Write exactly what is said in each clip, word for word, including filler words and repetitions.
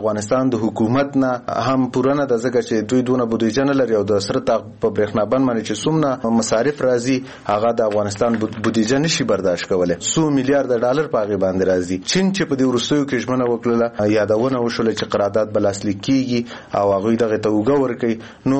افغانستان د حکومت نه هم پوره نه د ځکه چې دوی دونه بودیجه نه لري او د سره تاق په برېښنا بند باندې چې څومره مصارف راځي هغه د افغانستان بودیجه نشي برداشت کولای. څو میلیارډ ډالر په هغه باندې راځي. چین چې په دې وروستیو کې ژمنه وکړه یادونه وشول چې قرارداد بلاسلیک کیږي او هغه دغه ته وګور کوي. نو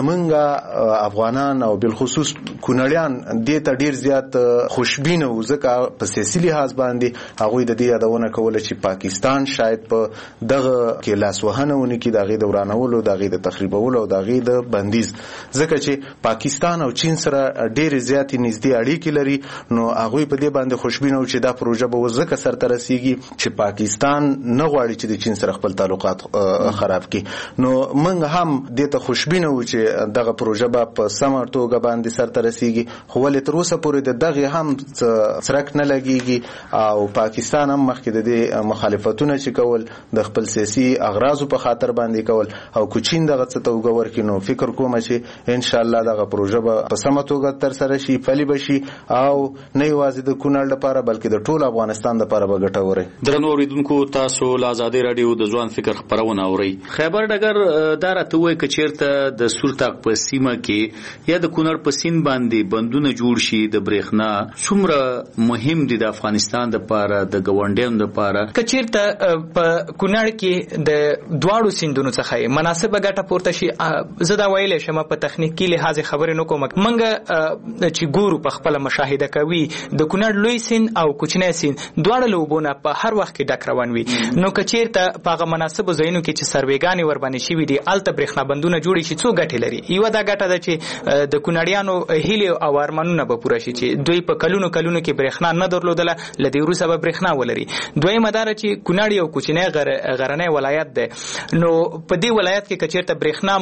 زمونږ افغانان او بالخصوص کونړیان دې ته ډیر زیات خوشبینه و ځکه په سیاسي لحاظ باندې هغه د دې یادونه کوله چې پاکستان شاید په دغه کې لاسوهنه ونی کې دغه دورانولو دغه د تخریبولو او دغه د بندیز ځکه چې پاکستان او چین سره ډیر زیات نږدې اړیکې لري. نو هغه په دې باندې خوشبینه و چې دا پروژه به وزکه سره ترسيږي چې پاکستان نه غواړي چې د چین سره خپل تعلقات خراب کړي. نو موږ هم دې ته خوشبینه و چې دغه پروژه به په سمه توګه باندې سره ترسيږي. خو ولې تر اوسه پورې د دغه هم سرک نه لګيږي او پاکستان هم مخکې د دې مخالفتونه چې کول د خپل سیاسي اغراض په خاطر باندې کول او کوچین دغه څه ته وګور کینو فکر کوم چې ان شاء الله دغه پروژه به په سمه توګه تر سره شي پلي بشي او نه یوازې د کونړ لپاره بلکې د ټول افغانستان لپاره به ګټوره. درنو اوریدونکو تاسو له آزادۍ رادیو د ځوان فکر خبرونه اورئ. خیبر ډګر دا راته وایي چې چیرته د سورتاق په سیمه کې یا د کونړ په سین باندې بندونه جوړ شي د برېښنا څومره مهم دي د افغانستان لپاره د ګاونډیانو لپاره. که چیرته په کونړ کې د دواړو سیندونو څخه مناسبه ګټه پورته شي زه دا ویلی شم په تخنیکی لحاظ خبرې نه کوم. منګه چې ګورو په خپل مشاهده کوي د کونړ لوی سین او کوچنی سین دواړه لوبونه په هر وخت کې ډک روان وي. نو که چیرته په هغه مناسبو ځایونو کې چې سروېګانې ور باندې شوي دي هلته برېښنا بندونه جوړې شي څو ګټې لري. یوه دا ګټه ده چې د کونړیانو هیلې او ارمانونه به پوره شي چې دوی په کلونو کلونو کې برېښنا نه درلودله له دې وروسته به برېښنا ولري. دویمه دا ده چې کونړ یو کوچنی غرنی ولایت دی. نو په دې ولایت کې که چیرته برېښنا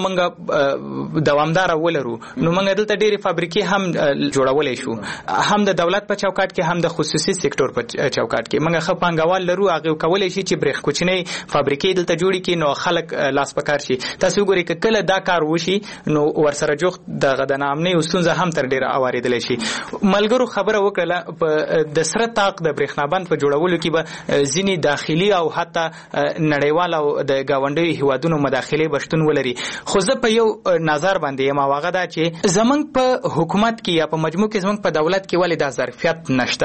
موږ دوامداره ولرو نو موږ دلته ډېرې فابریکې هم جوړولی شو هم د دولت په چوکاټ کې هم د خصوصي سکتور په چوکاټ کې. موږ ښه پانګوال لرو هغه کولی شي چې برېښ کوچنۍ فابریکې دلته جوړې کړي نو خلک لاس په کار شي. تاسو وګورئ که کله دا کار وشي نو ورسره جوخت دغه د ناامنۍ ستونزه هم تر ډېره اوارېدلی شي. ملګرو خبره وکړله په د سره تاق د برېښنا بند په جوړولو کې به ځینې داخلي او حتی نړیوال او د ګاونډیو هیوادونو مداخلې به شتون ولري. خو زه په یو نظر باندې یم او هغه دا چې زمونږ په حکومت کې یا په مجموع کې زمونږ په دولت کې ولې دا ظرفیت نشته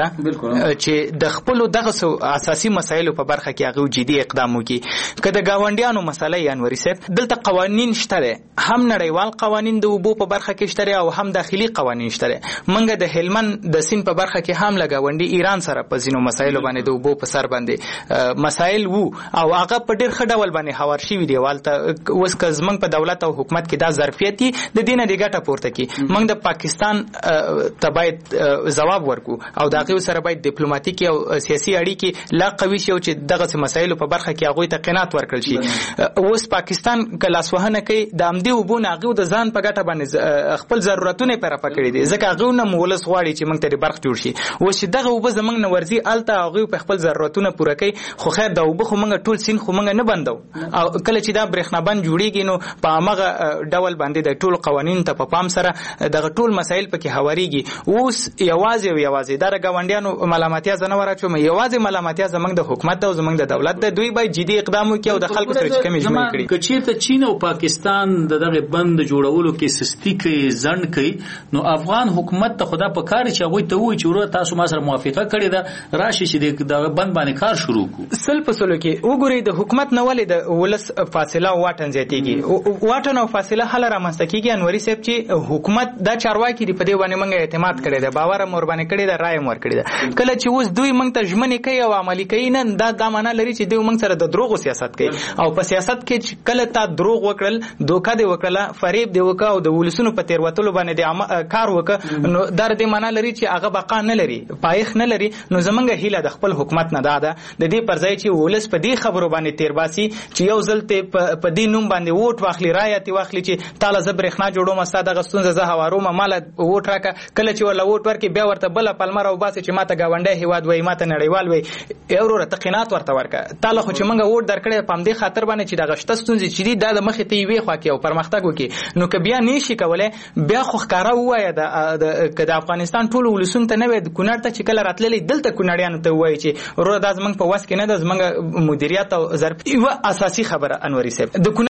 چې د خپلو دغه اساسي مسایلو په برخه کې هغه جدي اقدام وکړي. که د ګاونډیانو مسله یې انوري صاحب دلته قوانین شته دی هم نړیوال قوانین د اوبو په برخه کې شته او هم داخلي قوانین شته دی. موږ د هلمند د سیند په برخه کې هم له ګاونډي ایران سره په ځینو مسایلو باندې د اوبو په سر باندې مسایل وو او هغه په ډېر ښه ډول باندې هوار شوي دي. والته اوس که زموږ په دولت او حکومت کې دا ظرفیت دي د دې نه د ګټه پورته کړي موږ د پاکستان ته باید ځواب ورکو او د هغې سره باید ډیپلوماتیکي او سیاسي اړیکې لا قوي شي او چې دغسې مسایلو په برخه کې هغوی ته قناعت ورکړل شي. اوس پاکستان که لاسوهنه کوي د همدې اوبو نه هغوی د ځان په ګټه باندې خپل ضرورتونه یې پوره کړي دي ځکه هغوی نه ولس غواړي چې موږ ته د برخ جوړ شي. اوس چې دغه اوبه زموږ نه ورځي هلته هغوی په خپل ضرورتونه پوره کوي. خو خیر دا اوبه خو موږ ټول سیند خو موږ نه بندو او کله چې دا برېښنا بند جوړېږي نو په همغه ډول باندې د ټول قوانینو ته په پام سره دغه ټول مسایل پکې هوارېږي. اوس یوازې او یوازې دا د ګاونډیانو ملامتیا زه نه ورچوم یوازې ملامتیا زموږ د حکومت او زموږ د دولت ده. دوی باید جدي اقدام وکړي او د خلکو سره چې کمې ژمنې کړي. که چېرته چین او پاکستان د دغه بند جوړولو کې سستي کوي ځنډ کوي نو افغان حکومت ته خدا په کار چې هغوی ته ووایي چې وروره تاسو ما سره موافقه کړې ده راشي چې دغه بند باندې کار شروع کړو. سل په سلو کې وګورئ د حکومت نه ولې د ولس فاصله او واټن زیاتېږي. واټن او فاصله هله رامنځته کېږي انوري صاحب چې حکومت دا چارواکي دي په دې باندې موږ اعتماد کړی دی باور هم ورباندې کړی دی رایه هم ورکړې ده. کله چې اوس دوی موږ ته ژمنې کوي او عملي کوي نه دا دا معنا لري چې دوی موږ سره د دروغو سیاست کوي او په سیاست کې کله تا دروغ وکړل دوکه دې وکړله فریب دې وکړه او د ولسونو په تېروتلو باندې دې کار وکړه نو دا دې معنا لري چې هغه بقا نه لري پایښت نه لري. نو زمونږ هیله د خپل حکومت نه دا ده د دې پر ځای چې ولس په دې خبرو باندې تېر باسي چې یو ځل ته په دې نوم باندې ووټ واخلي رایه تې واخلي چې تاله زه برېښنا جوړوم ستا دغه ستونزه زه هواروم ماله ووټ راکړه. کله چې ورله ووټ ورکړي بیا ورته بله پلمه راوباسي چې ماته ګاونډی هېواد وایي ماته نړیوال وایي ای وروره ته قناعت ورته ورکړه تاله خو چې موږ ووټ درکړی په همدې خاطر باندې چې دغه شته ستونزې چې دي دا د مخې ته یوې خوا کې او پرمختګ وکړي. نو که بیا نه شي کولی بیا خو ښکاره ووایه که د افغانستان ټولو ولسونو ته نه وایي کونړ ته چې کله راتللی دلته کونړیانو ته ووایي چې وروره دا زموږ په وس کې نه ده زموږ مدیریت او ظرف یو اساسي خبره انوري صاحب د